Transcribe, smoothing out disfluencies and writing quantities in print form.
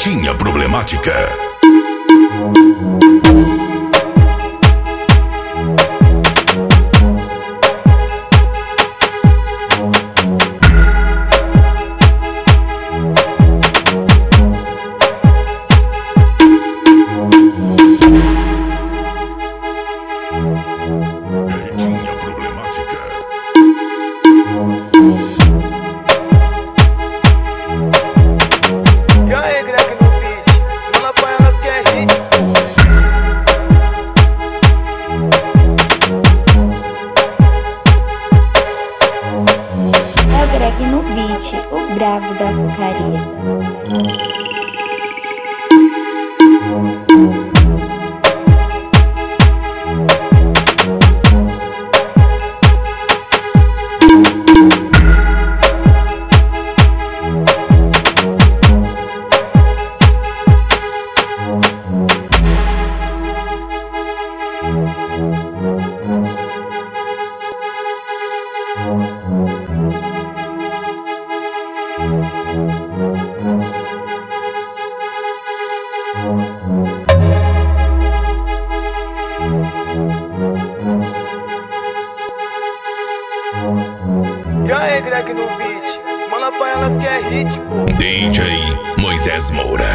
Gatinha Problemática. Gatinha Problemática. E aí, Greg no beat, manda pra elas que é hit. É o Greg no beat, o brabo da porcaria. E aí, Greg no beat, manda pra elas que é hit, pô. DJ Moisés Moura.